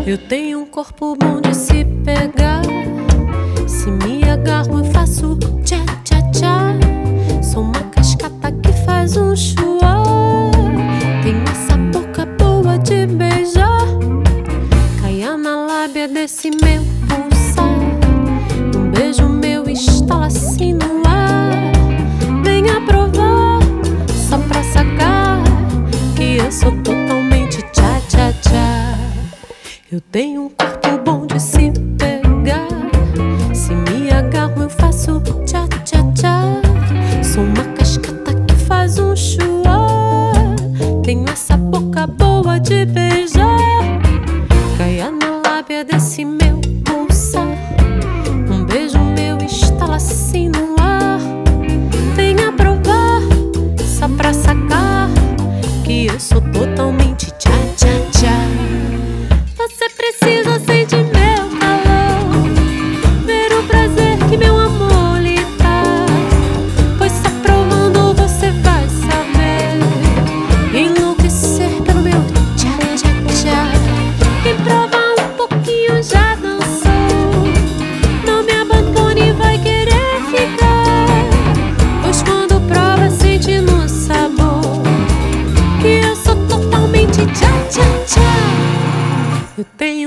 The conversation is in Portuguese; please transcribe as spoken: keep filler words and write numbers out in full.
Eu tenho um corpo bom de se pegar. Se me agarro eu faço tchá tchá tchá. Sou uma cascata que faz um chuá. Tenho essa boca boa de beijar. Caia na lábia desse meu pulsar. Um beijo meu estala assim no ar. Venha provar, só pra sacar que eu sou totalmente tchá tchá tchá. Eu tenho um corpo bom de se pegar. Se me agarro eu faço tchá tchá tchá. Sou uma cascata que faz um chuá. Tenho essa boca boa de beijar. Caia na lábia desse meu pulsar. Um beijo meu estala assim no ar. Venha provar, só pra sacar que eu sou totalmente tchá tchá tchá. Você precisa sentir meu calor, ver o prazer que meu amor lhe dá. Pois só provando você vai saber enlouquecer pelo meu tchá tchá tchá. Quem prova um pouquinho já dançou. Não me abandone, vai querer ficar. Pois quando prova sente no sabor que eu sou totalmente tchá tchá tchá. Eu tenho